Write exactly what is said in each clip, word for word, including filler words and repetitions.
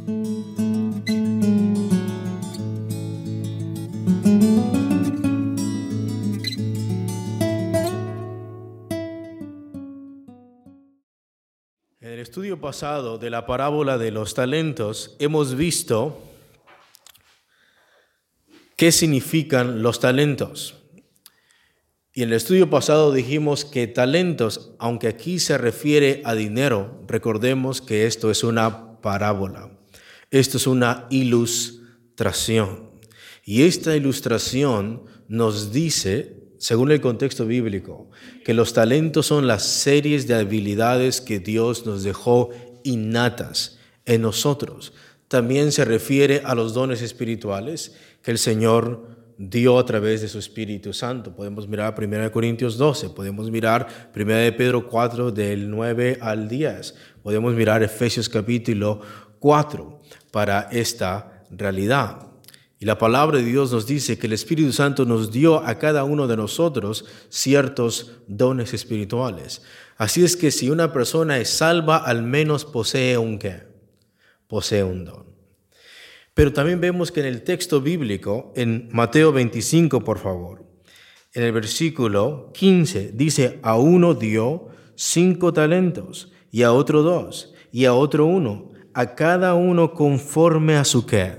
En el estudio pasado de la parábola de los talentos hemos visto qué significan los talentos. Y en el estudio pasado dijimos que talentos, aunque aquí se refiere a dinero, recordemos que esto es una parábola. Esto es una ilustración. Y esta ilustración nos dice, según el contexto bíblico, que los talentos son las series de habilidades que Dios nos dejó innatas en nosotros. También se refiere a los dones espirituales que el Señor dio a través de su Espíritu Santo. Podemos mirar primera Corintios doce, podemos mirar primera de Pedro cuatro del nueve al diez, podemos mirar Efesios capítulo cuatro para esta realidad. Y la palabra de Dios nos dice que el Espíritu Santo nos dio a cada uno de nosotros ciertos dones espirituales. Así es que si una persona es salva, al menos posee un ¿qué? Posee un don. Pero también vemos que en el texto bíblico, en Mateo veinticinco, por favor, en el versículo quince, dice, a uno dio cinco talentos, y a otro dos, y a otro uno, a cada uno conforme a su ¿qué?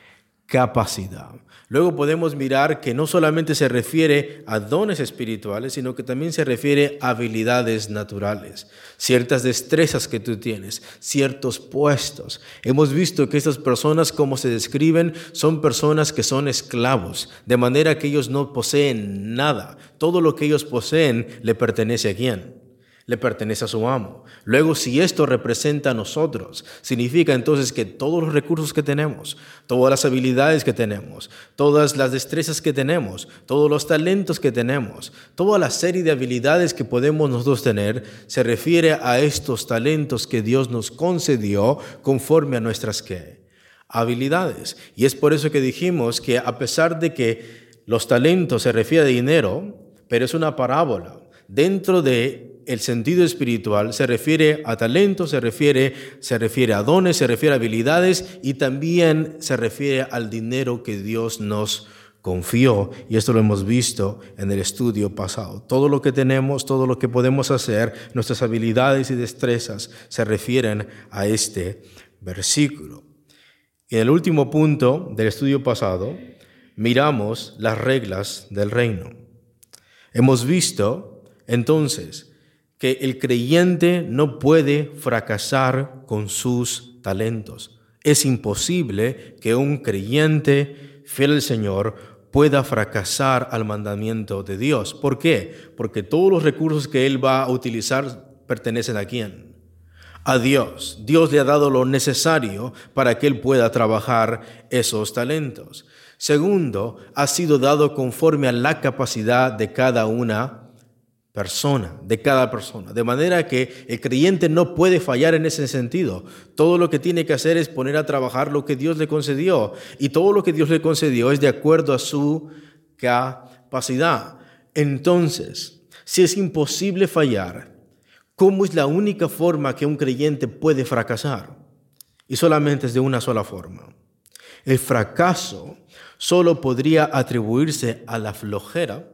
Capacidad. Luego podemos mirar que no solamente se refiere a dones espirituales, sino que también se refiere a habilidades naturales, ciertas destrezas que tú tienes, ciertos puestos. Hemos visto que estas personas, como se describen, son personas que son esclavos, de manera que ellos no poseen nada. Todo lo que ellos poseen le pertenece a ¿quién? Le pertenece a su amo. Luego, si esto representa a nosotros, significa entonces que todos los recursos que tenemos, todas las habilidades que tenemos, todas las destrezas que tenemos, todos los talentos que tenemos, toda la serie de habilidades que podemos nosotros tener, se refiere a estos talentos que Dios nos concedió conforme a nuestras ¿qué? Habilidades. Y es por eso que dijimos que a pesar de que los talentos se refiere a dinero, pero es una parábola. Dentro de el sentido espiritual se refiere a talentos, se refiere, se refiere a dones, se refiere a habilidades y también se refiere al dinero que Dios nos confió. Y esto lo hemos visto en el estudio pasado. Todo lo que tenemos, todo lo que podemos hacer, nuestras habilidades y destrezas se refieren a este versículo. Y en el último punto del estudio pasado, miramos las reglas del reino. Hemos visto, entonces, que el creyente no puede fracasar con sus talentos. Es imposible que un creyente fiel al Señor pueda fracasar al mandamiento de Dios. ¿Por qué? Porque todos los recursos que él va a utilizar pertenecen a ¿quién? A Dios. Dios le ha dado lo necesario para que él pueda trabajar esos talentos. Segundo, ha sido dado conforme a la capacidad de cada una persona, de cada persona. De manera que el creyente no puede fallar en ese sentido. Todo lo que tiene que hacer es poner a trabajar lo que Dios le concedió. Y todo lo que Dios le concedió es de acuerdo a su capacidad. Entonces, si es imposible fallar, ¿cómo es la única forma que un creyente puede fracasar? Y solamente es de una sola forma. El fracaso solo podría atribuirse a la flojera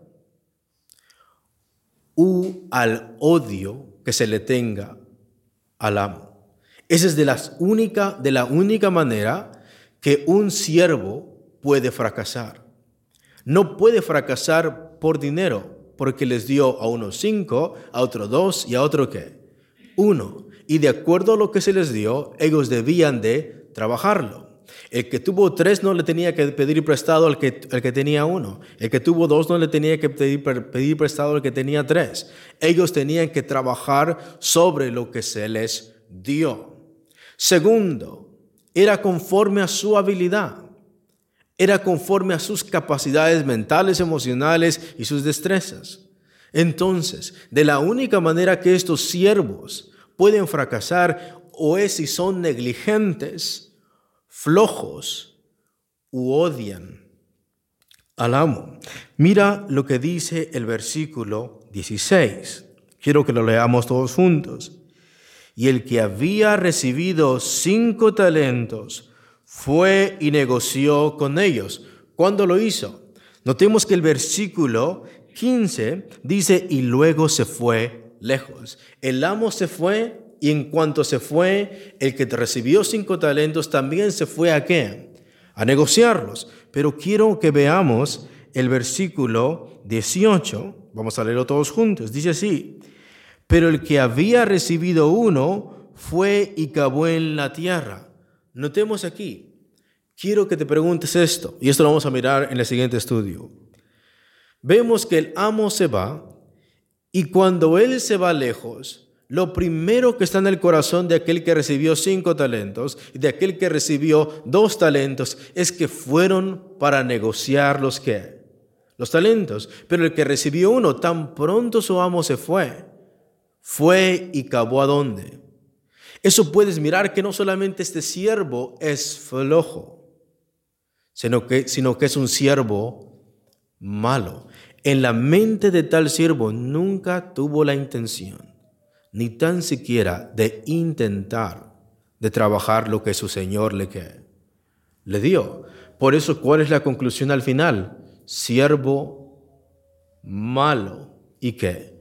u al odio que se le tenga al amo. Esa es de, las única, de la única manera que un siervo puede fracasar. No puede fracasar por dinero, porque les dio a unos cinco, a otro dos y a otro ¿qué? Uno. Y de acuerdo a lo que se les dio, ellos debían de trabajarlo. El que tuvo tres no le tenía que pedir prestado al que, al que tenía uno. El que tuvo dos no le tenía que pedir, pedir prestado al que tenía tres. Ellos tenían que trabajar sobre lo que se les dio. Segundo, era conforme a su habilidad. Era conforme a sus capacidades mentales, emocionales y sus destrezas. Entonces, de la única manera que estos siervos pueden fracasar o es si son negligentes, flojos u odian al amo. Mira lo que dice el versículo dieciséis. Quiero que lo leamos todos juntos. Y el que había recibido cinco talentos fue y negoció con ellos. ¿Cuándo lo hizo? Notemos que el versículo quince dice, y luego se fue lejos. El amo se fue, y en cuanto se fue, el que recibió cinco talentos también se fue ¿a qué? A negociarlos. Pero quiero que veamos el versículo dieciocho. Vamos a leerlo todos juntos. Dice así, pero el que había recibido uno fue y cavó en la tierra. Notemos aquí, quiero que te preguntes esto, y esto lo vamos a mirar en el siguiente estudio. Vemos que el amo se va, y cuando él se va lejos, lo primero que está en el corazón de aquel que recibió cinco talentos y de aquel que recibió dos talentos es que fueron para negociar los que los talentos. Pero el que recibió uno, tan pronto su amo se fue, fue y cavó ¿a dónde? Eso puedes mirar que no solamente este siervo es flojo, sino que, sino que es un siervo malo. En la mente de tal siervo nunca tuvo la intención, ni tan siquiera de intentar de trabajar lo que su Señor le, que, le dio. Por eso, ¿cuál es la conclusión al final? Siervo malo y ¿qué?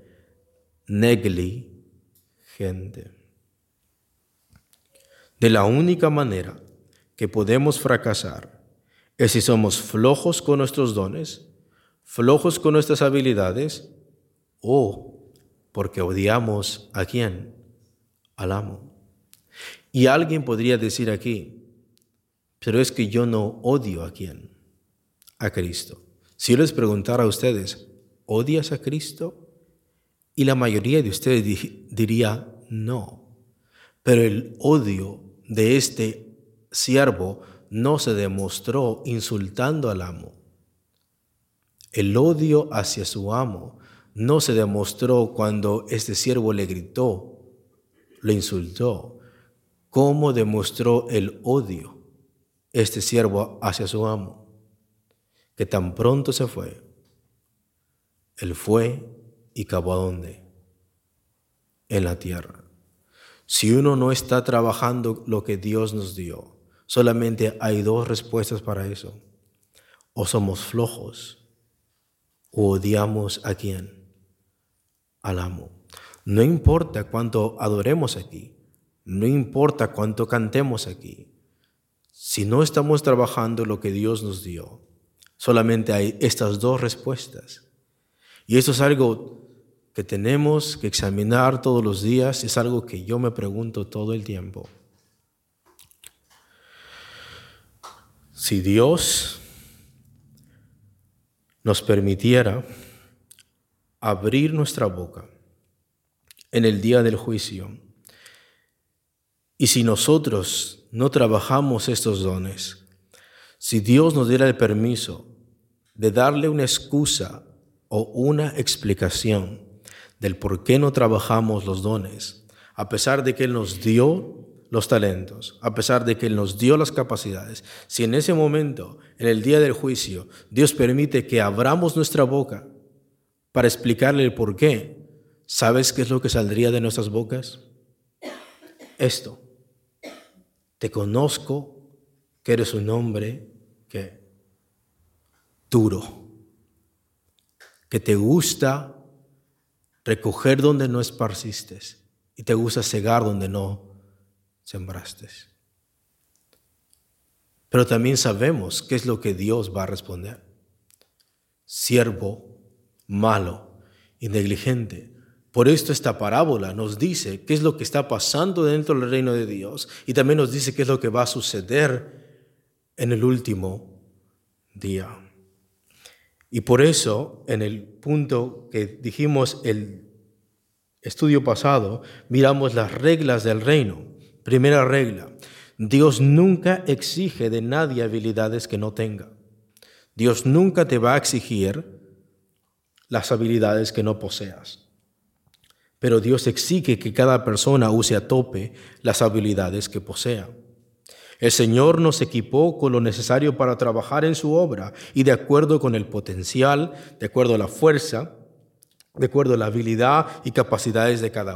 Negligente. De la única manera que podemos fracasar es si somos flojos con nuestros dones, flojos con nuestras habilidades o porque odiamos ¿a quién? Al amo. Y alguien podría decir aquí, pero es que yo no odio ¿a quién? A Cristo. Si yo les preguntara a ustedes, ¿odias a Cristo? Y la mayoría de ustedes diría no. Pero el odio de este siervo no se demostró insultando al amo. El odio hacia su amo no se demostró cuando este siervo le gritó, le insultó. ¿Cómo demostró el odio este siervo hacia su amo? Que tan pronto se fue, él fue y cavó ¿a dónde? En la tierra. Si uno no está trabajando lo que Dios nos dio, solamente hay dos respuestas para eso. O somos flojos o odiamos ¿a quién? Al amo. No importa cuánto adoremos aquí, no importa cuánto cantemos aquí, si no estamos trabajando lo que Dios nos dio, solamente hay estas dos respuestas. Y eso es algo que tenemos que examinar todos los días, es algo que yo me pregunto todo el tiempo. Si Dios nos permitiera abrir nuestra boca en el día del juicio, y si nosotros no trabajamos estos dones, si Dios nos diera el permiso de darle una excusa o una explicación del por qué no trabajamos los dones, a pesar de que Él nos dio los talentos, a pesar de que Él nos dio las capacidades, si en ese momento, en el día del juicio, Dios permite que abramos nuestra boca para explicarle el por qué, ¿sabes qué es lo que saldría de nuestras bocas? Esto. Te conozco que eres un hombre que duro, que te gusta recoger donde no esparciste y te gusta cegar donde no sembraste. Pero también sabemos qué es lo que Dios va a responder. Siervo malo y negligente. Por esto esta parábola nos dice qué es lo que está pasando dentro del reino de Dios y también nos dice qué es lo que va a suceder en el último día. Y por eso, en el punto que dijimos el estudio pasado, miramos las reglas del reino. Primera regla, Dios nunca exige de nadie habilidades que no tenga. Dios nunca te va a exigir las habilidades que no poseas. Pero Dios exige que cada persona use a tope las habilidades que posea. El Señor nos equipó con lo necesario para trabajar en su obra y de acuerdo con el potencial, de acuerdo a la fuerza, de acuerdo a la habilidad y capacidades de cada uno.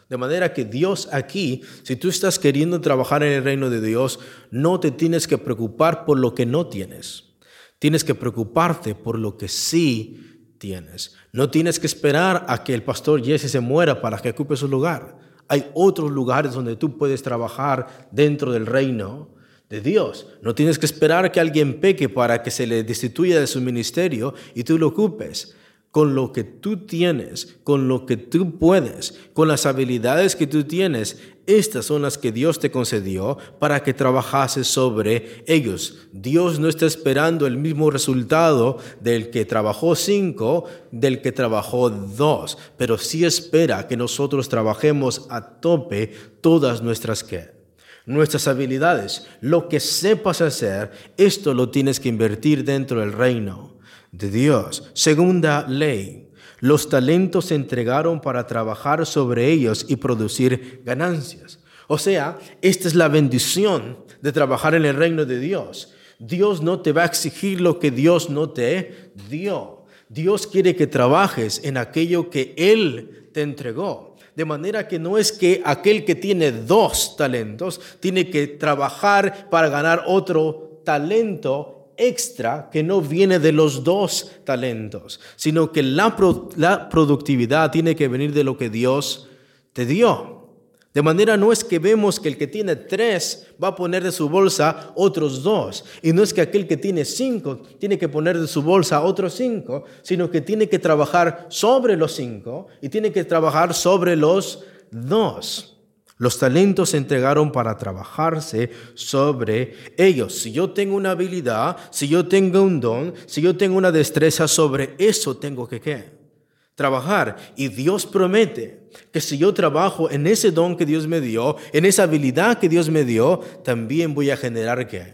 De manera que Dios aquí, si tú estás queriendo trabajar en el reino de Dios, no te tienes que preocupar por lo que no tienes. Tienes que preocuparte por lo que sí tienes. No tienes que esperar a que el pastor Jesse se muera para que ocupe su lugar. Hay otros lugares donde tú puedes trabajar dentro del reino de Dios. No tienes que esperar a que alguien peque para que se le destituya de su ministerio y tú lo ocupes. Con lo que tú tienes, con lo que tú puedes, con las habilidades que tú tienes, estas son las que Dios te concedió para que trabajases sobre ellos. Dios no está esperando el mismo resultado del que trabajó cinco, del que trabajó dos, pero sí espera que nosotros trabajemos a tope todas nuestras ¿qué? Nuestras habilidades. Lo que sepas hacer, esto lo tienes que invertir dentro del reino de Dios. Segunda ley, los talentos se entregaron para trabajar sobre ellos y producir ganancias. O sea, esta es la bendición de trabajar en el reino de Dios. Dios no te va a exigir lo que Dios no te dio. Dios quiere que trabajes en aquello que Él te entregó. De manera que no es que aquel que tiene dos talentos tiene que trabajar para ganar otro talento extra que no viene de los dos talentos, sino que la, pro, la productividad tiene que venir de lo que Dios te dio. De manera no es que vemos que el que tiene tres va a poner de su bolsa otros dos, y no es que aquel que tiene cinco tiene que poner de su bolsa otros cinco, sino que tiene que trabajar sobre los cinco y tiene que trabajar sobre los dos. Los talentos se entregaron para trabajarse sobre ellos. Si yo tengo una habilidad, si yo tengo un don, si yo tengo una destreza, sobre eso tengo que ¿qué? Trabajar. Y Dios promete que si yo trabajo en ese don que Dios me dio, en esa habilidad que Dios me dio, también voy a generar ¿qué?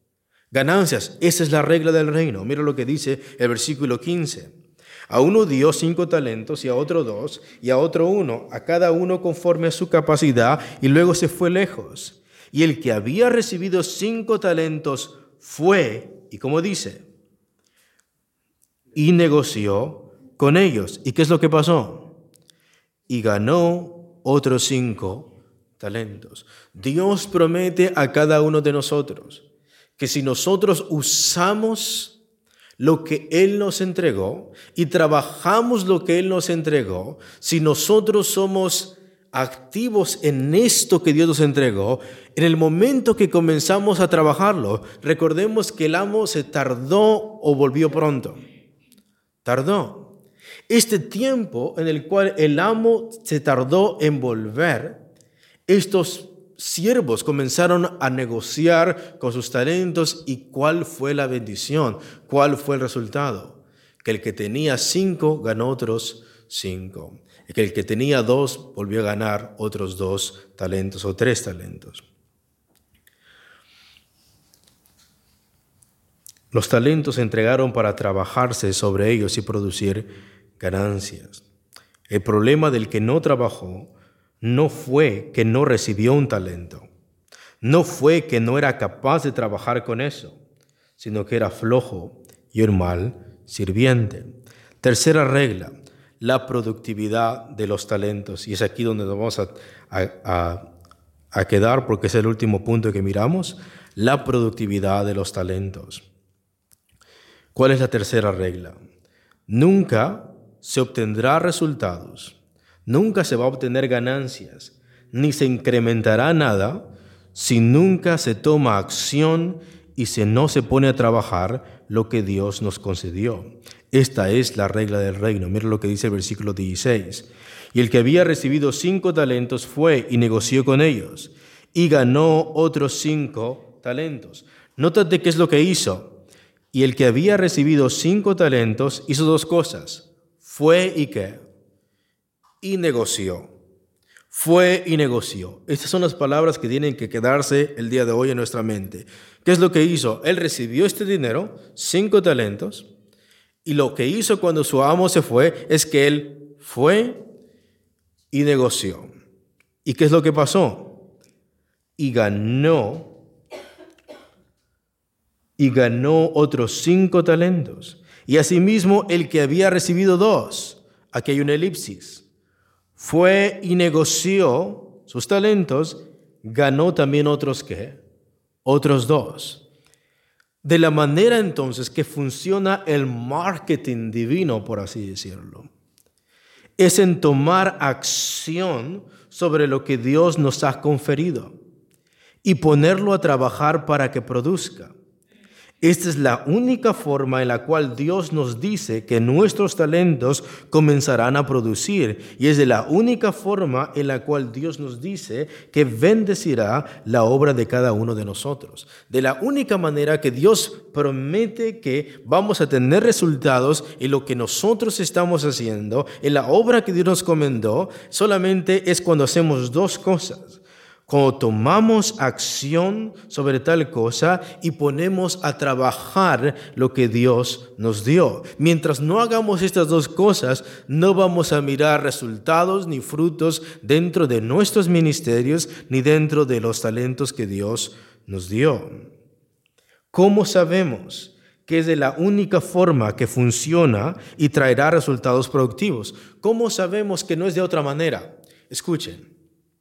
Ganancias. Esa es la regla del reino. Mira lo que dice el versículo quince. A uno dio cinco talentos y a otro dos y a otro uno, a cada uno conforme a su capacidad, y luego se fue lejos. Y el que había recibido cinco talentos fue, y como dice, y negoció con ellos. ¿Y qué es lo que pasó? Y ganó otros cinco talentos. Dios promete a cada uno de nosotros que si nosotros usamos lo que Él nos entregó y trabajamos lo que Él nos entregó, si nosotros somos activos en esto que Dios nos entregó, en el momento que comenzamos a trabajarlo, recordemos que el amo se tardó o volvió pronto. Tardó. Este tiempo en el cual el amo se tardó en volver, estos siervos comenzaron a negociar con sus talentos. ¿Y cuál fue la bendición? ¿Cuál fue el resultado? Que el que tenía cinco ganó otros cinco. Y que el que tenía dos volvió a ganar otros dos talentos o tres talentos. Los talentos se entregaron para trabajarse sobre ellos y producir ganancias. El problema del que no trabajó no fue que no recibió un talento, no fue que no era capaz de trabajar con eso, sino que era flojo y un mal sirviente. Tercera regla, la productividad de los talentos. Y es aquí donde nos vamos a, a, a quedar porque es el último punto que miramos, la productividad de los talentos. ¿Cuál es la tercera regla? Nunca se obtendrá resultados. Nunca se va a obtener ganancias, ni se incrementará nada si nunca se toma acción y si no se pone a trabajar lo que Dios nos concedió. Esta es la regla del reino. Mira lo que dice el versículo dieciséis. Y el que había recibido cinco talentos fue y negoció con ellos y ganó otros cinco talentos. Nótate qué es lo que hizo. Y el que había recibido cinco talentos hizo dos cosas. Fue y qué. Y negoció. Fue y negoció. Estas son las palabras que tienen que quedarse el día de hoy en nuestra mente. ¿Qué es lo que hizo? Él recibió este dinero, cinco talentos, y lo que hizo cuando su amo se fue es que él fue y negoció. ¿Y qué es lo que pasó? Y ganó, y ganó otros cinco talentos. Y asimismo el que había recibido dos, aquí hay una elipsis, fue y negoció sus talentos, ganó también otros, ¿qué? Otros dos. De la manera entonces que funciona el marketing divino, por así decirlo, es en tomar acción sobre lo que Dios nos ha conferido y ponerlo a trabajar para que produzca. Esta es la única forma en la cual Dios nos dice que nuestros talentos comenzarán a producir. Y es de la única forma en la cual Dios nos dice que bendecirá la obra de cada uno de nosotros. De la única manera que Dios promete que vamos a tener resultados en lo que nosotros estamos haciendo, en la obra que Dios nos encomendó, solamente es cuando hacemos dos cosas. Cuando tomamos acción sobre tal cosa y ponemos a trabajar lo que Dios nos dio. Mientras no hagamos estas dos cosas, no vamos a mirar resultados ni frutos dentro de nuestros ministerios ni dentro de los talentos que Dios nos dio. ¿Cómo sabemos que es de la única forma que funciona y traerá resultados productivos? ¿Cómo sabemos que no es de otra manera? Escuchen.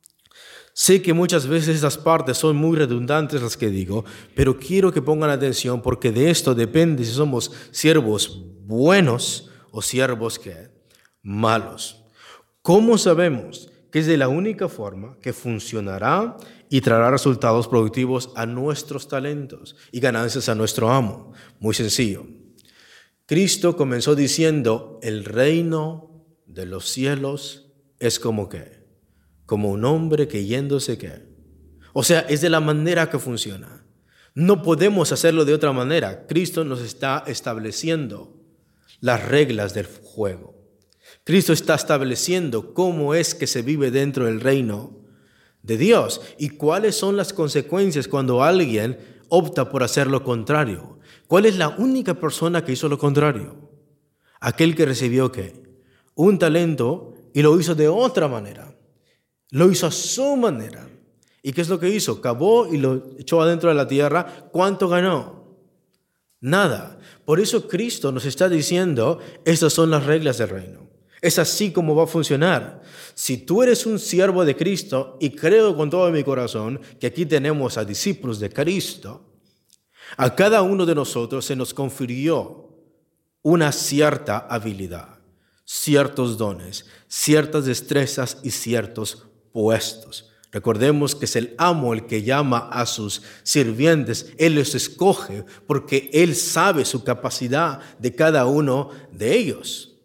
Sé que muchas veces estas partes son muy redundantes las que digo, pero quiero que pongan atención porque de esto depende si somos siervos buenos o siervos ¿qué? Malos. ¿Cómo sabemos que es de la única forma que funcionará y traerá resultados productivos a nuestros talentos y ganancias a nuestro amo? Muy sencillo. Cristo comenzó diciendo, el reino de los cielos es como ¿qué? Como un hombre que yéndose ¿qué? O sea, es de la manera que funciona. No podemos hacerlo de otra manera. Cristo nos está estableciendo las reglas del juego. Cristo está estableciendo cómo es que se vive dentro del reino de Dios y cuáles son las consecuencias cuando alguien opta por hacer lo contrario. ¿Cuál es la única persona que hizo lo contrario? Aquel que recibió ¿qué? Un talento y lo hizo de otra manera. Lo hizo a su manera. ¿Y qué es lo que hizo? Cavó y lo echó adentro de la tierra. ¿Cuánto ganó? Nada. Por eso Cristo nos está diciendo, estas son las reglas del reino. Es así como va a funcionar. Si tú eres un siervo de Cristo, y creo con todo mi corazón que aquí tenemos a discípulos de Cristo, a cada uno de nosotros se nos confirió una cierta habilidad, ciertos dones, ciertas destrezas y ciertos puestos. Recordemos que es el amo el que llama a sus sirvientes. Él los escoge porque Él sabe su capacidad de cada uno de ellos.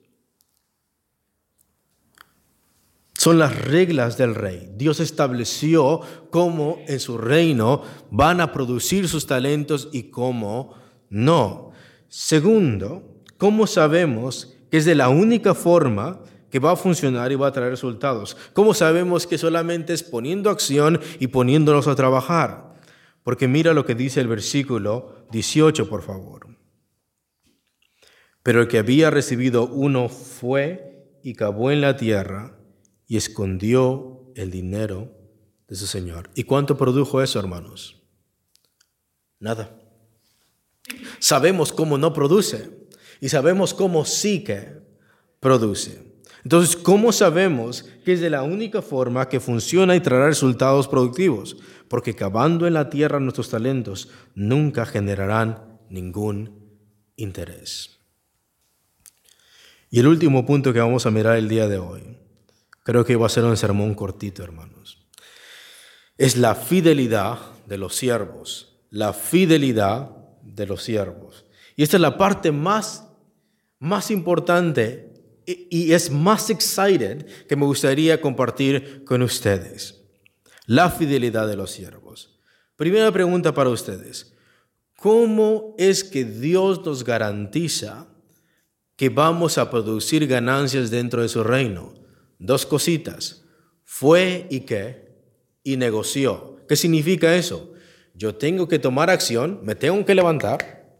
Son las reglas del rey. Dios estableció cómo en su reino van a producir sus talentos y cómo no. Segundo, ¿cómo sabemos que es de la única forma que va a funcionar y va a traer resultados? ¿Cómo sabemos que solamente es poniendo acción y poniéndonos a trabajar? Porque mira lo que dice el versículo dieciocho, por favor. Pero el que había recibido uno fue y cavó en la tierra y escondió el dinero de su señor. ¿Y cuánto produjo eso, hermanos? Nada. Sabemos cómo no produce y sabemos cómo sí que produce. Entonces, ¿cómo sabemos que es de la única forma que funciona y traerá resultados productivos? Porque cavando en la tierra nuestros talentos nunca generarán ningún interés. Y el último punto que vamos a mirar el día de hoy, creo que va a ser un sermón cortito, hermanos, es la fidelidad de los siervos. La fidelidad de los siervos. Y esta es la parte más, más importante y es más excited que me gustaría compartir con ustedes. La fidelidad de los siervos. Primera pregunta para ustedes. ¿Cómo es que Dios nos garantiza que vamos a producir ganancias dentro de su reino? Dos cositas. Fue y qué, y negoció. ¿Qué significa eso? Yo tengo que tomar acción, me tengo que levantar,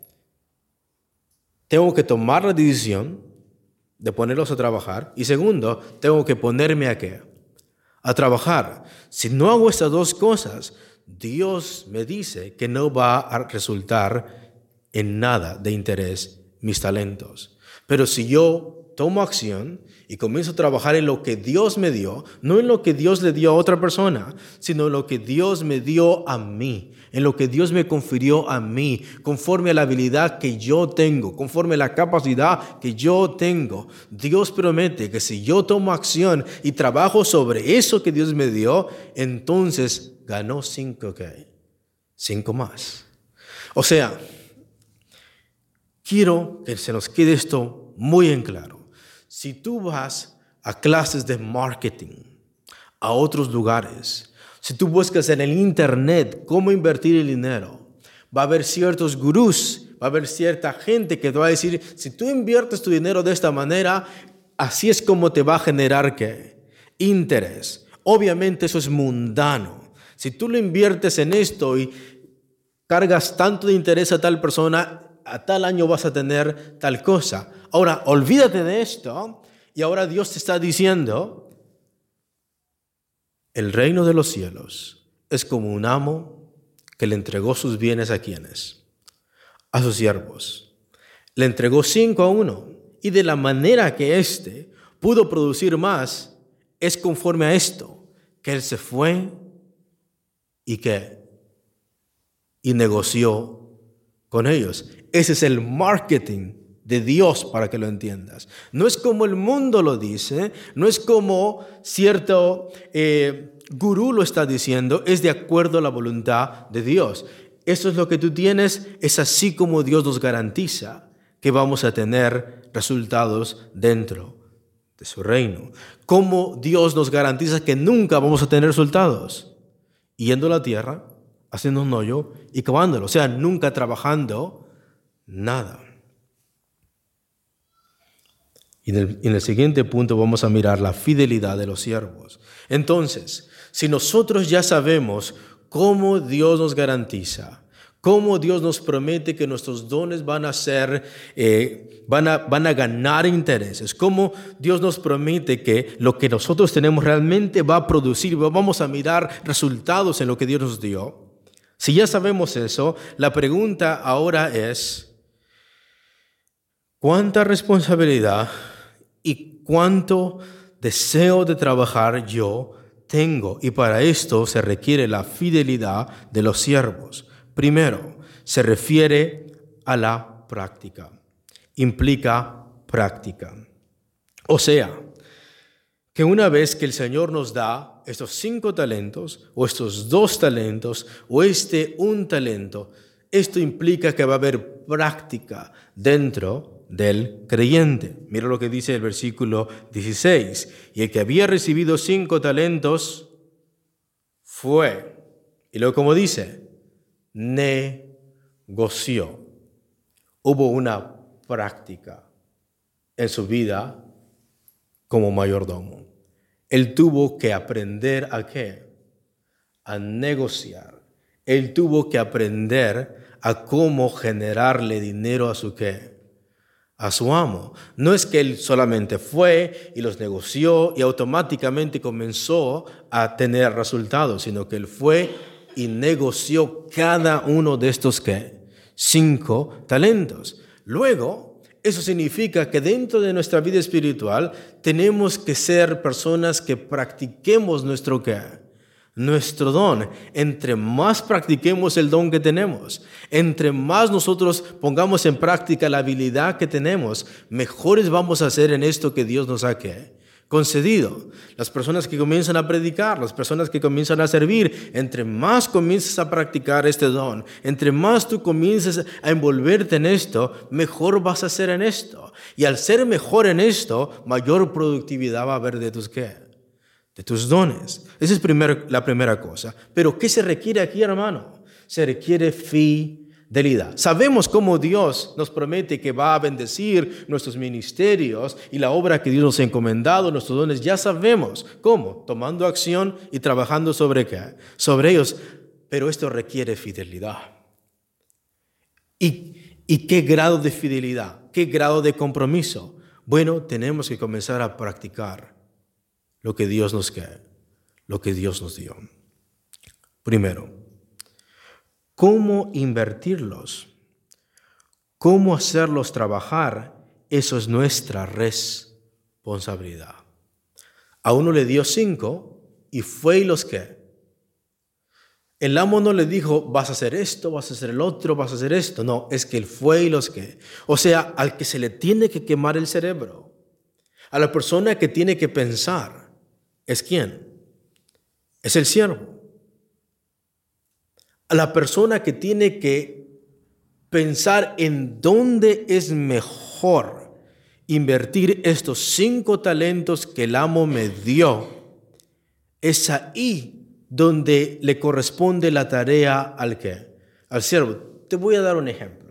tengo que tomar la decisión de ponerlos a trabajar. Y segundo, tengo que ponerme a qué? A trabajar. Si no hago estas dos cosas, Dios me dice que no va a resultar en nada de interés mis talentos. Pero si yo tomo acción y comienzo a trabajar en lo que Dios me dio, no en lo que Dios le dio a otra persona, sino en lo que Dios me dio a mí, en lo que Dios me confirió a mí, conforme a la habilidad que yo tengo, conforme a la capacidad que yo tengo. Dios promete que si yo tomo acción y trabajo sobre eso que Dios me dio, entonces ganó cinco, ¿qué? Cinco más. O sea, quiero que se nos quede esto muy en claro. Si tú vas a clases de marketing, a otros lugares, si tú buscas en el internet cómo invertir el dinero, va a haber ciertos gurús, va a haber cierta gente que te va a decir, si tú inviertes tu dinero de esta manera, así es como te va a generar ¿qué? Interés. Obviamente eso es mundano. Si tú lo inviertes en esto y cargas tanto de interés a tal persona, a tal año vas a tener tal cosa. Ahora, olvídate de esto y ahora Dios te está diciendo, el reino de los cielos es como un amo que le entregó sus bienes a quienes, a sus siervos. Le entregó cinco a uno y de la manera que éste pudo producir más es conforme a esto, que él se fue y que y negoció con ellos. Ese es el marketing de Dios, para que lo entiendas. No es como el mundo lo dice, no es como cierto eh, gurú lo está diciendo, es de acuerdo a la voluntad de Dios. Esto es lo que tú tienes, es así como Dios nos garantiza que vamos a tener resultados dentro de su reino. ¿Cómo Dios nos garantiza que nunca vamos a tener resultados? Yendo a la tierra, haciendo un hoyo y cavándolo, o sea, nunca trabajando nada. Y en el, en el siguiente punto vamos a mirar la fidelidad de los siervos. Entonces, si nosotros ya sabemos cómo Dios nos garantiza, cómo Dios nos promete que nuestros dones van a ser, eh, van a, van a ganar intereses, cómo Dios nos promete que lo que nosotros tenemos realmente va a producir, vamos a mirar resultados en lo que Dios nos dio. Si ya sabemos eso, la pregunta ahora es, ¿cuánta responsabilidad y cuánto deseo de trabajar yo tengo? Y para esto se requiere la fidelidad de los siervos. Primero, se refiere a la práctica. Implica práctica. O sea, que una vez que el Señor nos da estos cinco talentos, o estos dos talentos, o este un talento, esto implica que va a haber práctica dentro del creyente. Mira lo que dice el versículo dieciséis. Y el que había recibido cinco talentos fue, y luego como dice, negoció. Hubo una práctica en su vida como mayordomo. Él tuvo que aprender a qué? A negociar. Él tuvo que aprender a cómo generarle dinero a su qué? A su amo. No es que él solamente fue y los negoció y automáticamente comenzó a tener resultados, sino que él fue y negoció cada uno de estos ¿qué? Cinco talentos. Luego, eso significa que dentro de nuestra vida espiritual tenemos que ser personas que practiquemos nuestro ¿qué? Nuestro don. Entre más practiquemos el don que tenemos, entre más nosotros pongamos en práctica la habilidad que tenemos, mejores vamos a ser en esto que Dios nos ha ¿qué? Concedido. Las personas que comienzan a predicar, las personas que comienzan a servir, entre más comienzas a practicar este don, entre más tú comiences a envolverte en esto, mejor vas a ser en esto. Y al ser mejor en esto, mayor productividad va a haber de tus ¿qué? De tus dones. Esa es primer, la primera cosa. Pero ¿qué se requiere aquí, hermano? Se requiere fidelidad. Sabemos cómo Dios nos promete que va a bendecir nuestros ministerios y la obra que Dios nos ha encomendado, nuestros dones. Ya sabemos cómo, tomando acción y trabajando sobre qué, sobre ellos. Pero esto requiere fidelidad. ¿Y, y qué grado de fidelidad? ¿Qué grado de compromiso? Bueno, tenemos que comenzar a practicar lo que Dios nos quiere, lo que Dios nos dio. Primero, ¿cómo invertirlos? ¿Cómo hacerlos trabajar? Eso es nuestra responsabilidad. responsabilidad. A uno le dio cinco y fue y los que. El amo no le dijo, vas a hacer esto, vas a hacer el otro, vas a hacer esto. No, es que él fue y los que. O sea, al que se le tiene que quemar el cerebro, a la persona que tiene que pensar, ¿es quién? Es el siervo. A la persona que tiene que pensar en dónde es mejor invertir estos cinco talentos que el amo me dio, es ahí donde le corresponde la tarea al que, al siervo. Te voy a dar un ejemplo.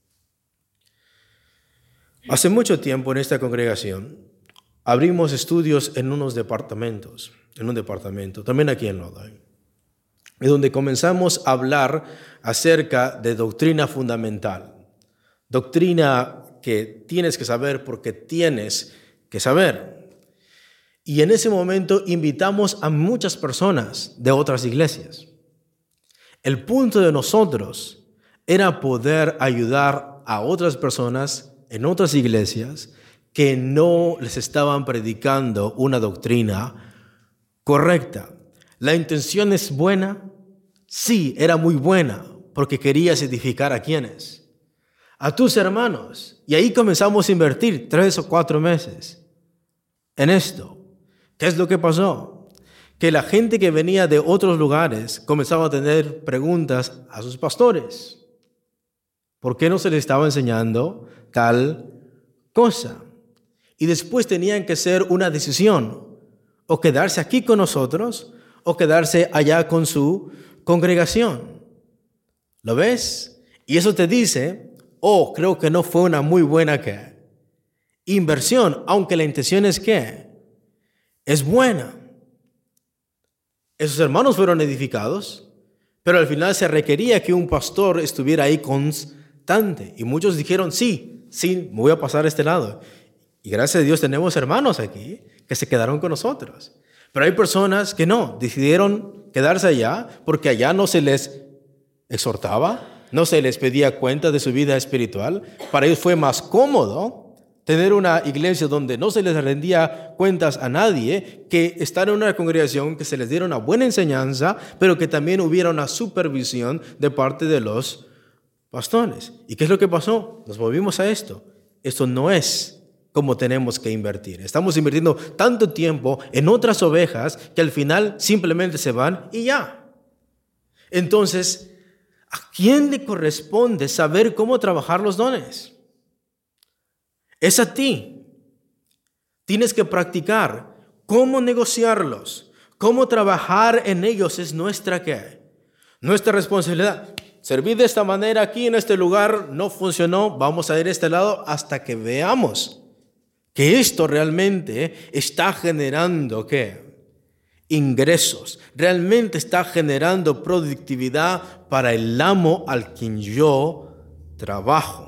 Hace mucho tiempo en esta congregación abrimos estudios en unos departamentos, en un departamento, también aquí en Lodi, y donde comenzamos a hablar acerca de doctrina fundamental, doctrina que tienes que saber porque tienes que saber. Y en ese momento invitamos a muchas personas de otras iglesias. El punto de nosotros era poder ayudar a otras personas en otras iglesias que no les estaban predicando una doctrina correcta. ¿La intención es buena? Sí, era muy buena, porque querías edificar a quienes, a tus hermanos. Y ahí comenzamos a invertir tres o cuatro meses en esto. ¿Qué es lo que pasó? Que la gente que venía de otros lugares comenzaba a tener preguntas a sus pastores. ¿Por qué no se les estaba enseñando tal cosa? Y después tenían que hacer una decisión, o quedarse aquí con nosotros, o quedarse allá con su congregación. ¿Lo ves? Y eso te dice, oh, creo que no fue una muy buena ¿qué? Inversión, aunque la intención es que es buena. Esos hermanos fueron edificados, pero al final se requería que un pastor estuviera ahí constante. Y muchos dijeron, sí, sí, me voy a pasar a este lado. Y gracias a Dios tenemos hermanos aquí que se quedaron con nosotros. Pero hay personas que no, decidieron quedarse allá porque allá no se les exhortaba, no se les pedía cuenta de su vida espiritual. Para ellos fue más cómodo tener una iglesia donde no se les rendía cuentas a nadie, que estar en una congregación que se les diera una buena enseñanza, pero que también hubiera una supervisión de parte de los pastores. ¿Y qué es lo que pasó? Nos volvimos a esto. Esto no es como tenemos que invertir. Estamos invirtiendo tanto tiempo en otras ovejas que al final simplemente se van y ya. Entonces, ¿a quién le corresponde saber cómo trabajar los dones? Es a ti. Tienes que practicar cómo negociarlos, cómo trabajar en ellos. Es nuestra ¿qué? Nuestra responsabilidad. Servir de esta manera aquí en este lugar no funcionó. Vamos a ir a este lado hasta que veamos que esto realmente está generando ¿qué? Ingresos. Realmente está generando productividad para el amo al quien yo trabajo.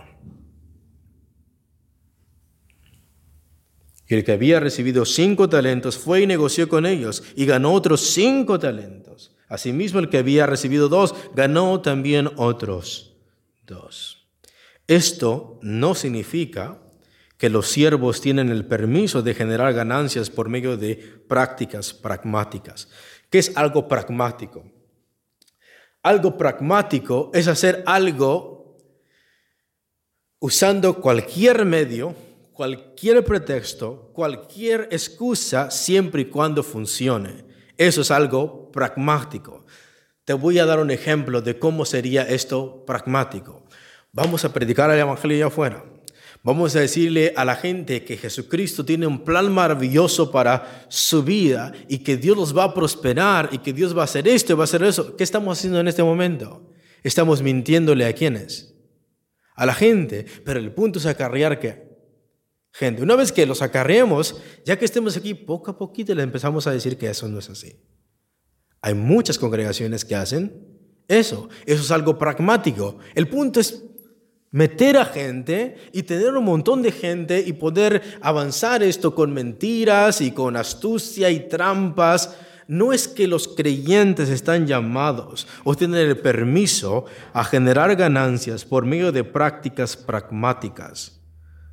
Y el que había recibido cinco talentos fue y negoció con ellos y ganó otros cinco talentos. Asimismo, el que había recibido dos ganó también otros dos. Esto no significa que los siervos tienen el permiso de generar ganancias por medio de prácticas pragmáticas. ¿Qué es algo pragmático? Algo pragmático es hacer algo usando cualquier medio, cualquier pretexto, cualquier excusa, siempre y cuando funcione. Eso es algo pragmático. Te voy a dar un ejemplo de cómo sería esto pragmático. Vamos a predicar el evangelio allá afuera. Vamos a decirle a la gente que Jesucristo tiene un plan maravilloso para su vida y que Dios los va a prosperar y que Dios va a hacer esto y va a hacer eso. ¿Qué estamos haciendo en este momento? Estamos mintiéndole a quiénes? A la gente. Pero el punto es acarrear ¿qué? Gente. Una vez que los acarreemos, ya que estemos aquí, poco a poquito le empezamos a decir que eso no es así. Hay muchas congregaciones que hacen eso. Eso es algo pragmático. El punto es meter a gente y tener un montón de gente y poder avanzar esto con mentiras y con astucia y trampas. No es que los creyentes están llamados o tienen el permiso a generar ganancias por medio de prácticas pragmáticas.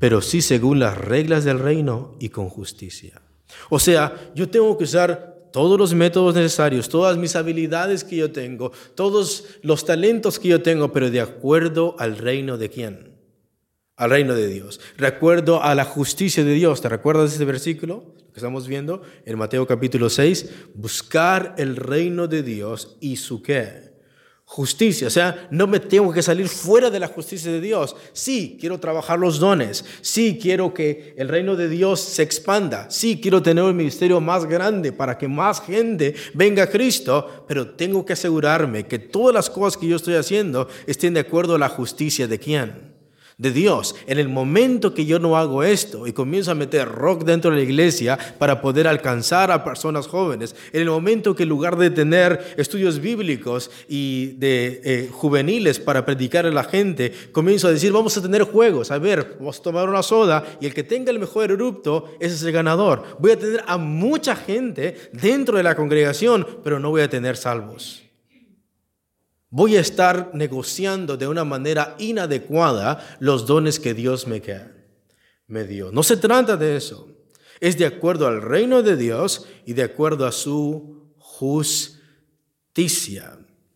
pero sí según las reglas del reino y con justicia. O sea, yo tengo que usar todos los métodos necesarios, todas mis habilidades que yo tengo, todos los talentos que yo tengo, pero de acuerdo al reino de ¿quién? Al reino de Dios. De acuerdo a la justicia de Dios. ¿Te recuerdas de este versículo que estamos viendo en Mateo capítulo seis? Buscar el reino de Dios y su ¿qué? Justicia. O sea, no me tengo que salir fuera de la justicia de Dios. Sí, quiero trabajar los dones. Sí, quiero que el reino de Dios se expanda. Sí, quiero tener un ministerio más grande para que más gente venga a Cristo. Pero tengo que asegurarme que todas las cosas que yo estoy haciendo estén de acuerdo a la justicia de ¿quién? De Dios. En el momento que yo no hago esto y comienzo a meter rock dentro de la iglesia para poder alcanzar a personas jóvenes, en el momento que en lugar de tener estudios bíblicos y de eh, juveniles para predicar a la gente, comienzo a decir, vamos a tener juegos, a ver, vamos a tomar una soda y el que tenga el mejor erupto, ese es el ganador. Voy a tener a mucha gente dentro de la congregación, pero no voy a tener salvos. Voy a estar negociando de una manera inadecuada los dones que Dios me, me dio. No se trata de eso. Es de acuerdo al reino de Dios y de acuerdo a su justicia.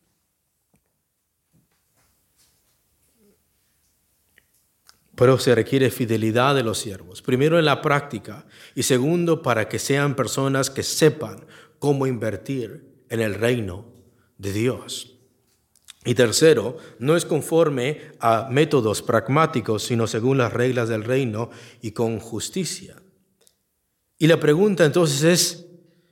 Pero se requiere fidelidad de los siervos. Primero en la práctica y segundo para que sean personas que sepan cómo invertir en el reino de Dios. Y tercero, no es conforme a métodos pragmáticos, sino según las reglas del reino y con justicia. Y la pregunta entonces es,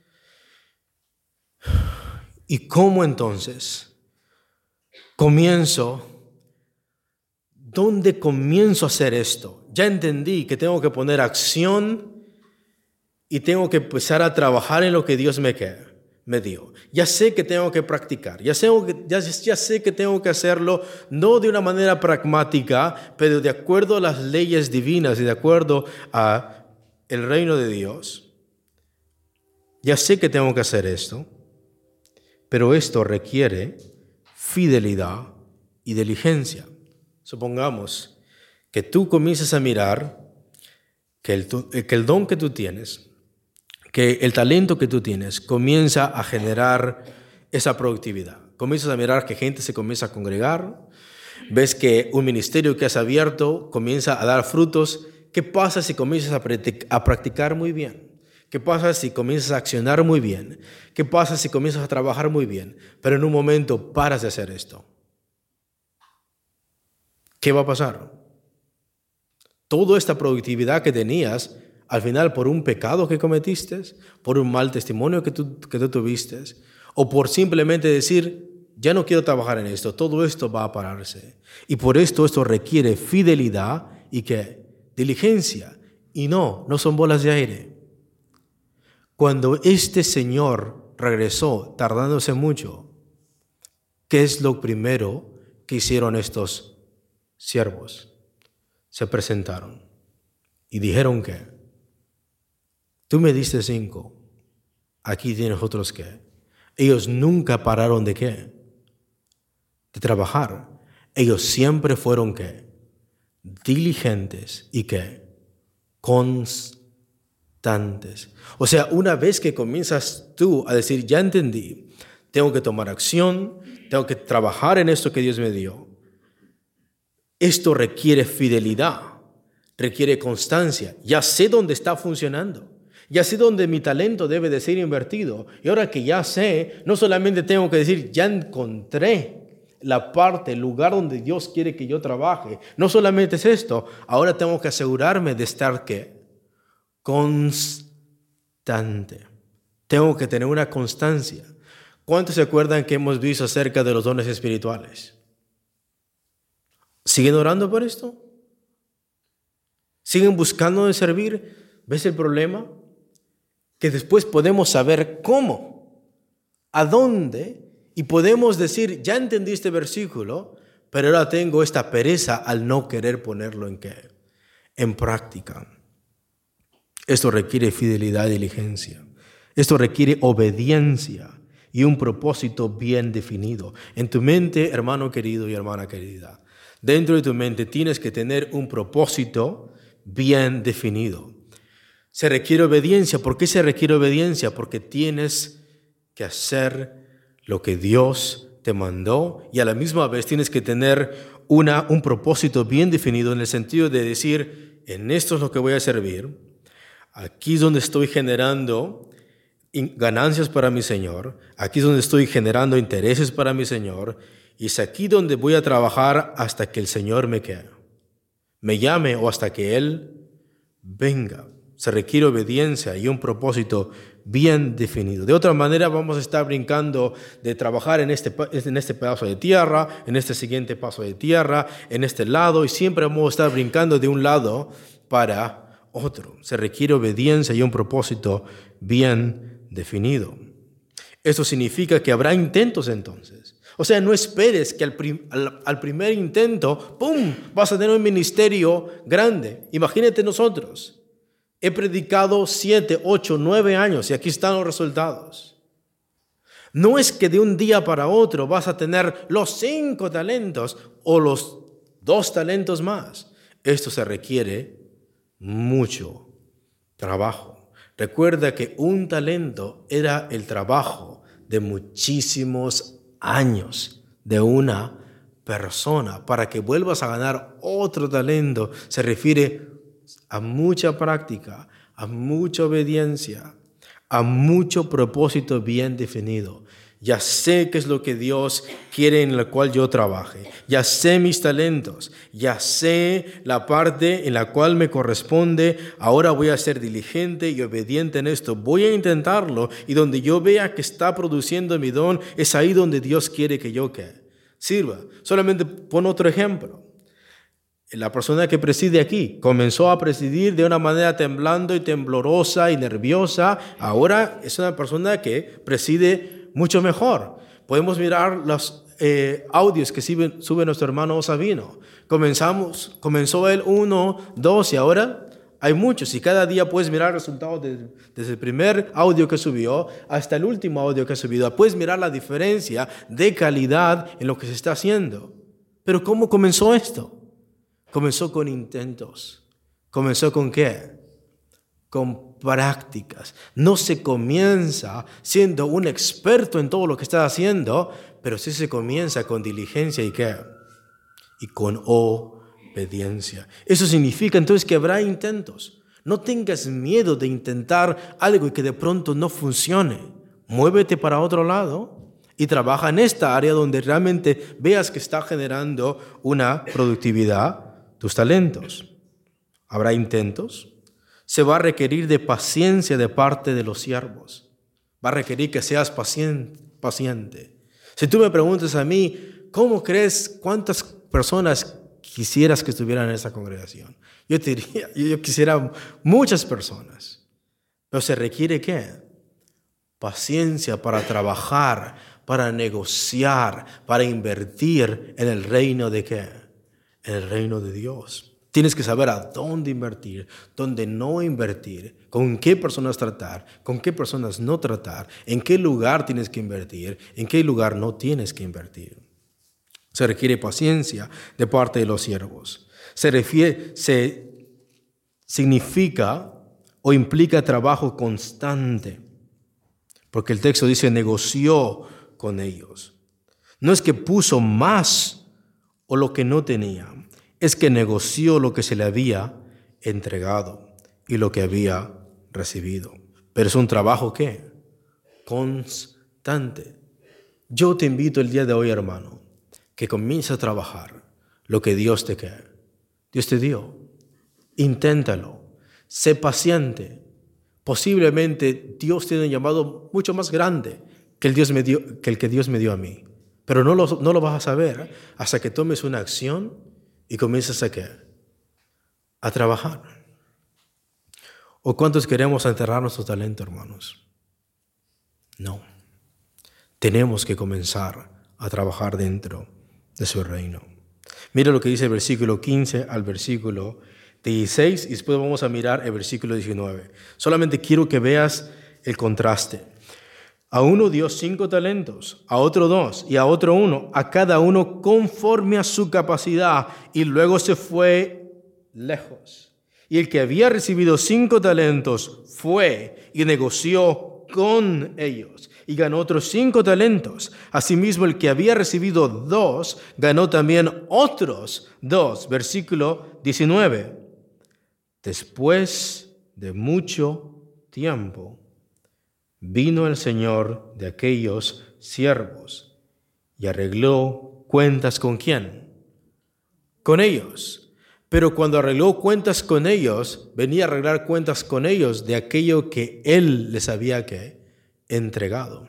¿y cómo entonces comienzo? ¿Dónde comienzo a hacer esto? Ya entendí que tengo que poner acción y tengo que empezar a trabajar en lo que Dios me quiere. Me dio. Ya sé que tengo que practicar, ya sé, ya, ya sé que tengo que hacerlo no de una manera pragmática, pero de acuerdo a las leyes divinas y de acuerdo a el reino de Dios. Ya sé que tengo que hacer esto, pero esto requiere fidelidad y diligencia. Supongamos que tú comiences a mirar que el, que el don que tú tienes, que el talento que tú tienes comienza a generar esa productividad. Comienzas a mirar que gente se comienza a congregar, ves que un ministerio que has abierto comienza a dar frutos. ¿Qué pasa si comienzas a practicar muy bien? ¿Qué pasa si comienzas a accionar muy bien? ¿Qué pasa si comienzas a trabajar muy bien? Pero en un momento paras de hacer esto. ¿Qué va a pasar? Toda esta productividad que tenías, al final, por un pecado que cometiste, por un mal testimonio que tú, que tú tuviste, o por simplemente decir, ya no quiero trabajar en esto, todo esto va a pararse. Y por esto esto requiere fidelidad y ¿qué? Diligencia. Y no, no son bolas de aire. Cuando este señor regresó, tardándose mucho, ¿qué es lo primero que hicieron estos siervos? Se presentaron y dijeron que tú me diste cinco, aquí tienes otros que. Ellos nunca pararon de qué? De trabajar. Ellos siempre fueron qué? Diligentes y qué? Constantes. O sea, una vez que comienzas tú a decir, ya entendí, tengo que tomar acción, tengo que trabajar en esto que Dios me dio. Esto requiere fidelidad, requiere constancia. Ya sé dónde está funcionando. Ya sé dónde mi talento debe de ser invertido. Y ahora que ya sé, no solamente tengo que decir, ya encontré la parte, el lugar donde Dios quiere que yo trabaje. No solamente es esto, ahora tengo que asegurarme de estar, ¿qué? Constante. Tengo que tener una constancia. ¿Cuántos se acuerdan que hemos visto acerca de los dones espirituales? ¿Siguen orando por esto? ¿Siguen buscando de servir? ¿Ves el problema? Que después podemos saber cómo, a dónde, y podemos decir, ya entendí este versículo, pero ahora tengo esta pereza al no querer ponerlo en qué, en práctica. Esto requiere fidelidad y diligencia. Esto requiere obediencia y un propósito bien definido. En tu mente, hermano querido y hermana querida, dentro de tu mente tienes que tener un propósito bien definido. Se requiere obediencia. ¿Por qué se requiere obediencia? Porque tienes que hacer lo que Dios te mandó y a la misma vez tienes que tener una, un propósito bien definido en el sentido de decir, en esto es lo que voy a servir, aquí es donde estoy generando ganancias para mi Señor, aquí es donde estoy generando intereses para mi Señor y es aquí donde voy a trabajar hasta que el Señor me quede, me llame o hasta que Él venga. Se requiere obediencia y un propósito bien definido. De otra manera vamos a estar brincando de trabajar en este, en este pedazo de tierra, en este siguiente paso de tierra, en este lado, y siempre vamos a estar brincando de un lado para otro. Se requiere obediencia y un propósito bien definido. Esto significa que habrá intentos entonces. O sea, no esperes que al, prim, al, al primer intento, ¡pum!, vas a tener un ministerio grande. Imagínate nosotros. He predicado siete, ocho, nueve años y aquí están los resultados. No es que de un día para otro vas a tener los cinco talentos o los dos talentos más. Esto se requiere mucho trabajo. Recuerda que un talento era el trabajo de muchísimos años de una persona. Para que vuelvas a ganar otro talento se refiere a mucha práctica, a mucha obediencia, a mucho propósito bien definido. Ya sé qué es lo que Dios quiere en la cual yo trabaje. Ya sé mis talentos. Ya sé la parte en la cual me corresponde. Ahora voy a ser diligente y obediente en esto. Voy a intentarlo y donde yo vea que está produciendo mi don, es ahí donde Dios quiere que yo quede. Sirva. Solamente pon otro ejemplo. La persona que preside aquí comenzó a presidir de una manera temblando y temblorosa y nerviosa. Ahora es una persona que preside mucho mejor. Podemos mirar los eh, audios que sube, sube nuestro hermano Sabino. Comenzamos, comenzó él uno, dos y ahora hay muchos. Y cada día puedes mirar resultados de, desde el primer audio que subió hasta el último audio que ha subido. Puedes mirar la diferencia de calidad en lo que se está haciendo. Pero ¿cómo comenzó esto? Comenzó con intentos. ¿Comenzó con qué? Con prácticas. No se comienza siendo un experto en todo lo que está haciendo, pero sí se comienza con diligencia y qué? Y con obediencia. Eso significa entonces que habrá intentos. No tengas miedo de intentar algo y que de pronto no funcione. Muévete para otro lado y trabaja en esta área donde realmente veas que está generando una productividad. Tus talentos. Habrá intentos. Se va a requerir de paciencia de parte de los siervos. Va a requerir que seas paciente. paciente. Si tú me preguntas a mí, ¿cómo crees cuántas personas quisieras que estuvieran en esa congregación? Yo te diría, yo quisiera muchas personas. Pero se requiere ¿qué? Paciencia para trabajar, para negociar, para invertir en el reino de ¿qué? En el reino de Dios. Tienes que saber a dónde invertir, dónde no invertir, con qué personas tratar, con qué personas no tratar, en qué lugar tienes que invertir, en qué lugar no tienes que invertir. Se requiere paciencia de parte de los siervos. Se refiere, se significa o implica trabajo constante, porque el texto dice negoció con ellos. No es que puso más o lo que no tenía, es que negoció lo que se le había entregado y lo que había recibido. Pero es un trabajo ¿qué? Constante. Yo te invito el día de hoy, hermano, que comiences a trabajar lo que Dios te quiere. Dios te dio. Inténtalo. Sé paciente. Posiblemente Dios tiene un llamado mucho más grande que el, Dios me dio, que el que Dios me dio a mí. Pero no lo, no lo vas a saber hasta que tomes una acción y comiences a ¿qué? A trabajar. ¿O cuántos queremos enterrar nuestro talento, hermanos? No. Tenemos que comenzar a trabajar dentro de su reino. Mira lo que dice el versículo quince al versículo dieciséis y después vamos a mirar el versículo diecinueve. Solamente quiero que veas el contraste. A uno dio cinco talentos, a otro dos y a otro uno, a cada uno conforme a su capacidad, y luego se fue lejos. Y el que había recibido cinco talentos fue y negoció con ellos y ganó otros cinco talentos. Asimismo, el que había recibido dos ganó también otros dos. Versículo diecinueve. Después de mucho tiempo, vino el señor de aquellos siervos y arregló cuentas ¿con quién? Con ellos. Pero cuando arregló cuentas con ellos, venía a arreglar cuentas con ellos de aquello que él les había ¿qué? Entregado.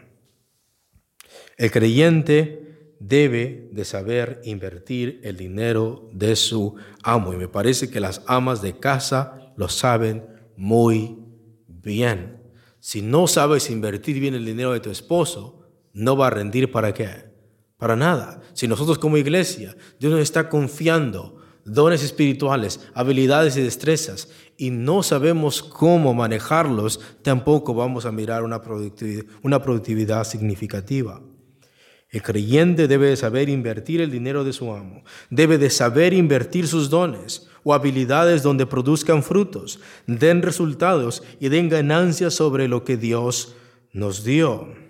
El creyente debe de saber invertir el dinero de su amo. Y me parece que las amas de casa lo saben muy bien. Si no sabes invertir bien el dinero de tu esposo, no va a rendir ¿para qué? Para nada. Si nosotros como iglesia, Dios nos está confiando dones espirituales, habilidades y destrezas, y no sabemos cómo manejarlos, tampoco vamos a mirar una productividad, una productividad significativa. El creyente debe de saber invertir el dinero de su amo, debe de saber invertir sus dones o habilidades donde produzcan frutos, den resultados y den ganancias sobre lo que Dios nos dio.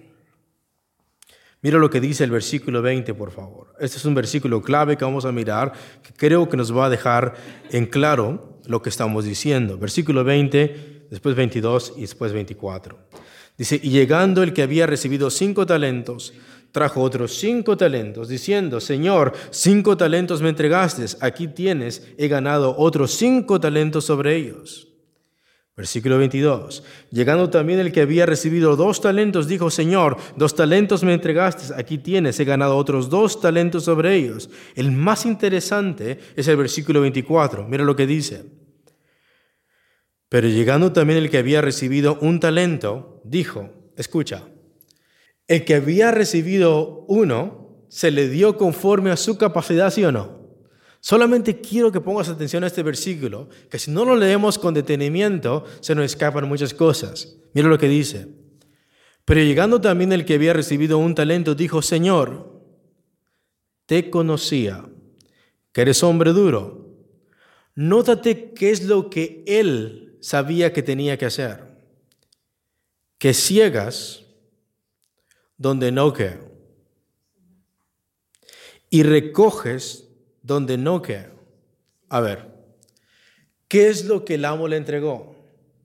Mira lo que dice el versículo veinte, por favor. Este es un versículo clave que vamos a mirar, que creo que nos va a dejar en claro lo que estamos diciendo. Versículo veinte, después veintidós y después veinticuatro. Dice, y llegando el que había recibido cinco talentos, trajo otros cinco talentos, diciendo, Señor, cinco talentos me entregaste, aquí tienes, he ganado otros cinco talentos sobre ellos. Versículo veintidós. Llegando también el que había recibido dos talentos, dijo, Señor, dos talentos me entregaste, aquí tienes, he ganado otros dos talentos sobre ellos. El más interesante es el versículo veinticuatro. Mira lo que dice. Pero llegando también el que había recibido un talento, dijo, escucha, el que había recibido uno, se le dio conforme a su capacidad, ¿sí o no? Solamente quiero que pongas atención a este versículo, que si no lo leemos con detenimiento, se nos escapan muchas cosas. Mira lo que dice. Pero llegando también el que había recibido un talento, dijo, Señor, te conocía, que eres hombre duro. Nótate qué es lo que él sabía que tenía que hacer. Que ciegas donde no que, y recoges donde no que. A ver, ¿qué es lo que el amo le entregó?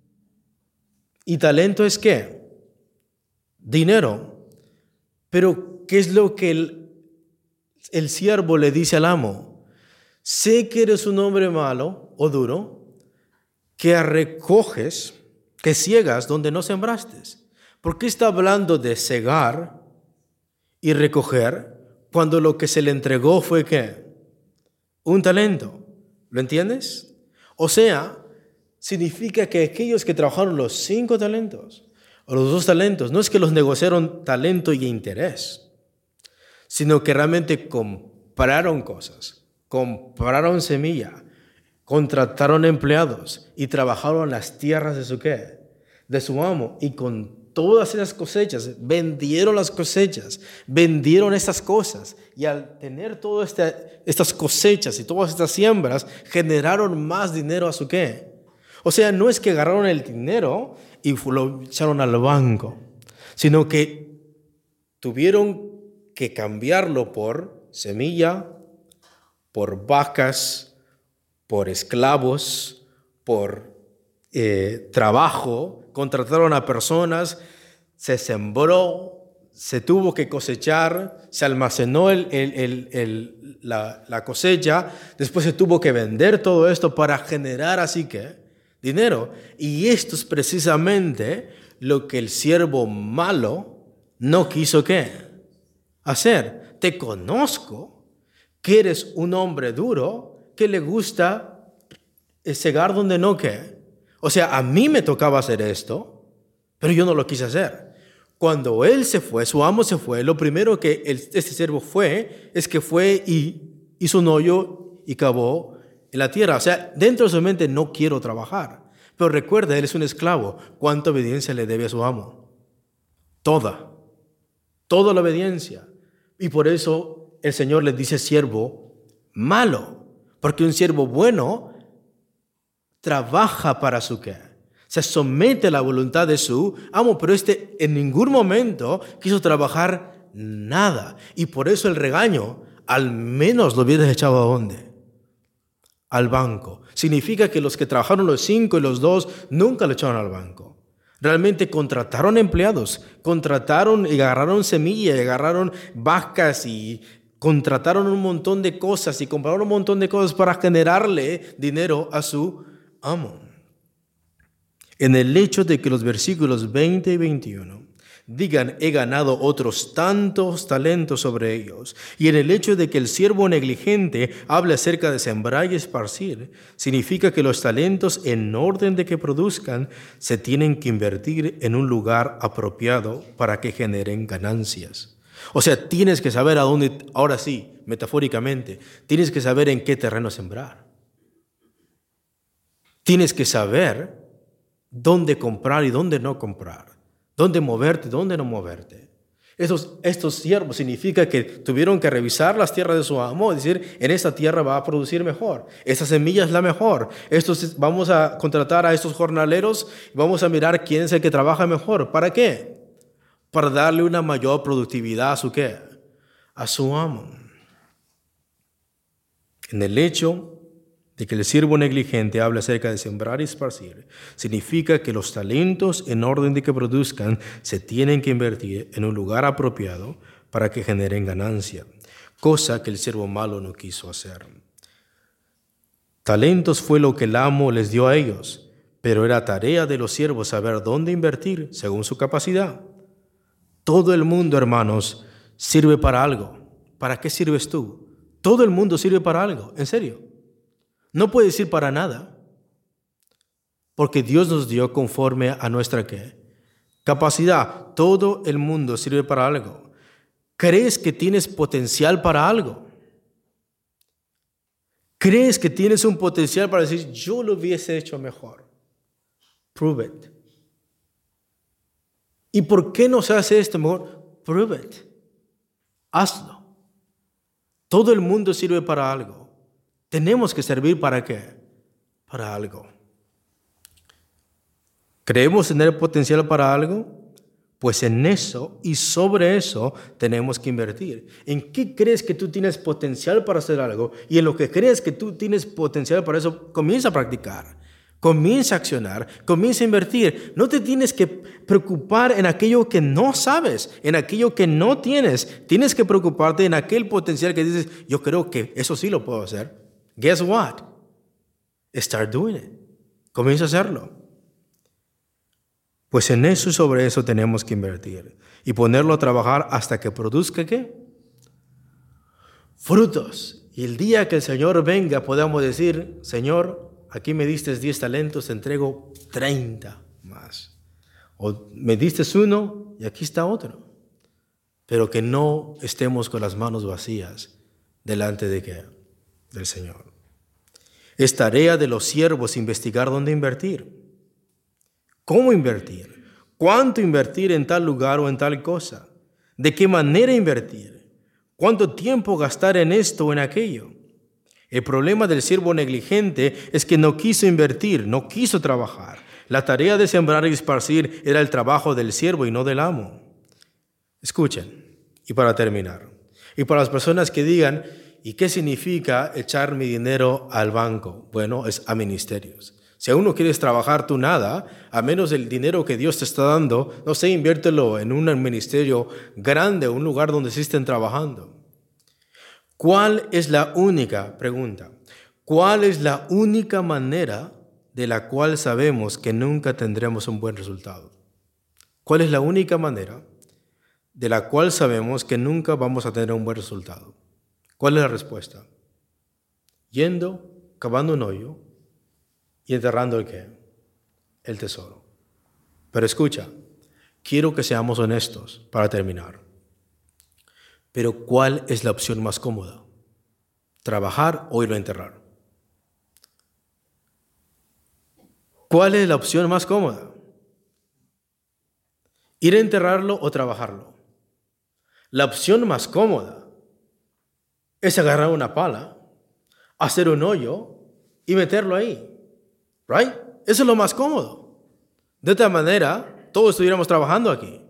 ¿Y talento es qué? Dinero. Pero ¿qué es lo que el, el siervo le dice al amo? Sé que eres un hombre malo o duro, que recoges, que ciegas donde no sembraste. ¿Por qué está hablando de cegar y recoger cuando lo que se le entregó fue qué? Un talento. ¿Lo entiendes? O sea, significa que aquellos que trabajaron los cinco talentos o los dos talentos, no es que los negociaron talento y interés, sino que realmente compraron cosas, compraron semilla, contrataron empleados y trabajaron las tierras de su qué, de su amo, y con todas esas cosechas, vendieron las cosechas, vendieron estas cosas, y al tener todas este, estas cosechas y todas estas siembras, generaron más dinero a su qué. O sea, no es que agarraron el dinero y lo echaron al banco, sino que tuvieron que cambiarlo por semilla, por vacas, por esclavos, por eh, trabajo. Contrataron a personas, se sembró, se tuvo que cosechar, se almacenó el, el, el, el, la, la cosecha, después se tuvo que vender todo esto para generar así que dinero. Y esto es precisamente lo que el siervo malo no quiso ¿qué? Hacer. Te conozco, que eres un hombre duro, que le gusta cegar donde no ¿qué? O sea, a mí me tocaba hacer esto, pero yo no lo quise hacer. Cuando él se fue, su amo se fue, lo primero que el, este siervo fue, es que fue y hizo un hoyo y cavó en la tierra. O sea, dentro de su mente, no quiero trabajar. Pero recuerda, él es un esclavo. ¿Cuánta obediencia le debe a su amo? Toda. Toda la obediencia. Y por eso el Señor le dice siervo malo. Porque un siervo bueno trabaja para su qué. Se somete a la voluntad de su amo, pero este en ningún momento quiso trabajar nada. Y por eso el regaño, al menos lo hubieras echado ¿a dónde? Al banco. Significa que los que trabajaron los cinco y los dos nunca lo echaron al banco. Realmente contrataron empleados, contrataron y agarraron semilla, y agarraron vacas y contrataron un montón de cosas y compraron un montón de cosas para generarle dinero a su amo. En el hecho de que los versículos veinte y veintiuno digan, he ganado otros tantos talentos sobre ellos, y en el hecho de que el siervo negligente hable acerca de sembrar y esparcir, significa que los talentos, en orden de que produzcan, se tienen que invertir en un lugar apropiado para que generen ganancias. O sea, tienes que saber a dónde, ahora sí, metafóricamente, tienes que saber en qué terreno sembrar. Tienes que saber dónde comprar y dónde no comprar, dónde moverte y dónde no moverte. Estos, estos siervos significa que tuvieron que revisar las tierras de su amo, es decir, en esta tierra va a producir mejor, esta semilla es la mejor, estos, vamos a contratar a estos jornaleros y vamos a mirar quién es el que trabaja mejor. ¿Para qué? Para darle una mayor productividad a su qué, a su amo. En el hecho de que el siervo negligente habla acerca de sembrar y esparcir, significa que los talentos, en orden de que produzcan, se tienen que invertir en un lugar apropiado para que generen ganancia, cosa que el siervo malo no quiso hacer. Talentos fue lo que el amo les dio a ellos, pero era tarea de los siervos saber dónde invertir según su capacidad. Todo el mundo, hermanos, sirve para algo. ¿Para qué sirves tú? Todo el mundo sirve para algo, en serio. No puedes ir para nada, porque Dios nos dio conforme a nuestra ¿qué? Capacidad. Todo el mundo sirve para algo. ¿Crees que tienes potencial para algo? ¿Crees que tienes un potencial para decir, yo lo hubiese hecho mejor? Prove it. ¿Y por qué no se hace esto mejor? Prove it. Hazlo. Todo el mundo sirve para algo. Tenemos que servir ¿para qué? Para algo. ¿Creemos tener potencial para algo? Pues en eso y sobre eso tenemos que invertir. ¿En qué crees que tú tienes potencial para hacer algo? Y en lo que crees que tú tienes potencial para eso, comienza a practicar, comienza a accionar, comienza a invertir. No te tienes que preocupar en aquello que no sabes, en aquello que no tienes. Tienes que preocuparte en aquel potencial que dices, yo creo que eso sí lo puedo hacer. Guess what? Start doing it. Comienza a hacerlo. Pues en eso y sobre eso tenemos que invertir y ponerlo a trabajar hasta que produzca ¿qué? Frutos. Y el día que el Señor venga podamos decir, Señor, aquí me diste diez talentos, te entrego treinta más. O me diste uno y aquí está otro. Pero que no estemos con las manos vacías delante de ¿qué? Del Señor. Es tarea de los siervos investigar dónde invertir, cómo invertir, cuánto invertir en tal lugar o en tal cosa, de qué manera invertir, cuánto tiempo gastar en esto o en aquello. El problema del siervo negligente es que no quiso invertir, no quiso trabajar. La tarea de sembrar y esparcir era el trabajo del siervo y no del amo. Escuchen, y para terminar, y para las personas que digan, ¿y qué significa echar mi dinero al banco? Bueno, es a ministerios. Si aún no quieres trabajar tú nada, a menos el dinero que Dios te está dando, no sé, inviértelo en un ministerio grande, un lugar donde sí estén trabajando. ¿Cuál es la única, pregunta, cuál es la única manera de la cual sabemos que nunca tendremos un buen resultado? ¿Cuál es la única manera de la cual sabemos que nunca vamos a tener un buen resultado? ¿Cuál es la respuesta? Yendo, cavando un hoyo y enterrando el qué? El tesoro. Pero escucha, quiero que seamos honestos para terminar. Pero ¿cuál es la opción más cómoda? ¿Trabajar o irlo a enterrar? ¿Cuál es la opción más cómoda? ¿Ir a enterrarlo o trabajarlo? La opción más cómoda es agarrar una pala, hacer un hoyo y meterlo ahí. Right? Eso es lo más cómodo. De esta manera, todos estuviéramos trabajando aquí.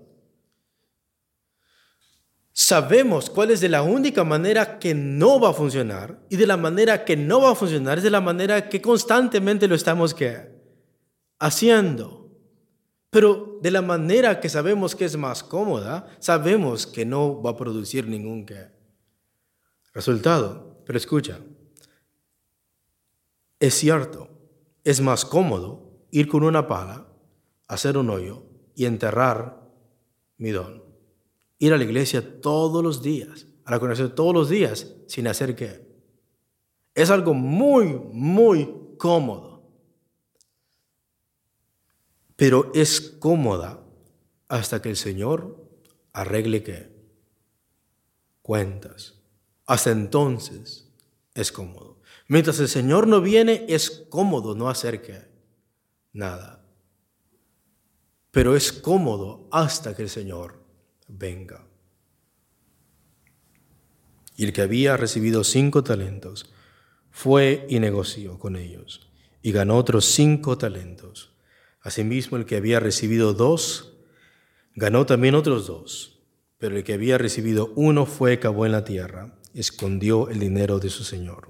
Sabemos cuál es de la única manera que no va a funcionar, y de la manera que no va a funcionar es de la manera que constantemente lo estamos ¿qué? Haciendo. Pero de la manera que sabemos que es más cómoda, sabemos que no va a producir ningún ¿qué? Resultado. Pero escucha, es cierto, es más cómodo ir con una pala, hacer un hoyo y enterrar mi don. Ir a la iglesia todos los días, a la congregación todos los días, sin hacer qué. Es algo muy, muy cómodo. Pero es cómoda hasta que el Señor arregle qué. Cuentas. Hasta entonces es cómodo. Mientras el Señor no viene, es cómodo no hacer qué. Nada. Pero es cómodo hasta que el Señor venga. Y el que había recibido cinco talentos fue y negoció con ellos y ganó otros cinco talentos. Asimismo, el que había recibido dos ganó también otros dos, pero el que había recibido uno fue, cavó en la tierra, escondió el dinero de su señor.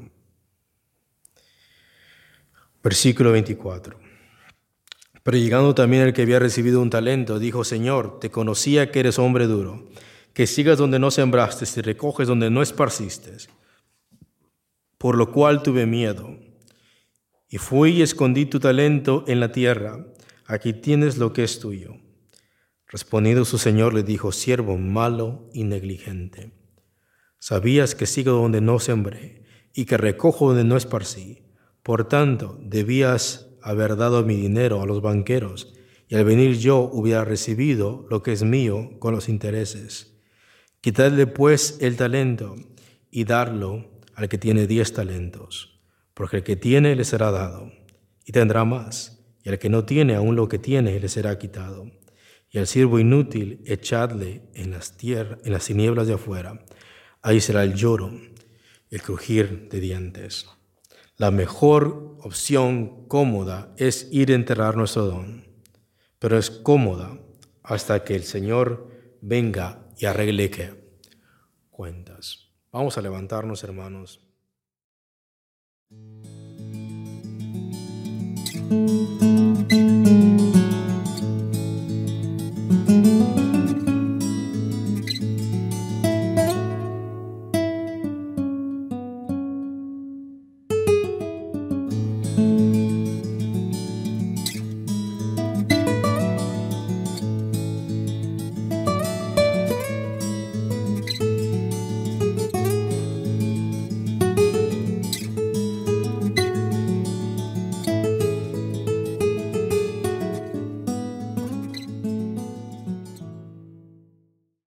Versículo veinticuatro. Pero llegando también el que había recibido un talento, dijo: Señor, te conocía que eres hombre duro, que sigas donde no sembraste y recoges donde no esparciste. Por lo cual tuve miedo, y fui y escondí tu talento en la tierra. Aquí tienes lo que es tuyo. Respondiendo su señor le dijo: siervo malo y negligente, sabías que sigo donde no sembré y que recojo donde no esparcí. Por tanto, debías haber dado mi dinero a los banqueros, y al venir yo hubiera recibido lo que es mío con los intereses. Quitadle pues el talento y darlo al que tiene diez talentos, porque el que tiene le será dado y tendrá más, y al que no tiene aún lo que tiene le será quitado. Y al siervo inútil echadle en las, tierra, en las tinieblas de afuera. Ahí será el lloro y el crujir de dientes. La mejor opción cómoda es ir a enterrar nuestro don, pero es cómoda hasta que el Señor venga y arregle ¿qué? Cuentas. Vamos a levantarnos, hermanos. Thank you.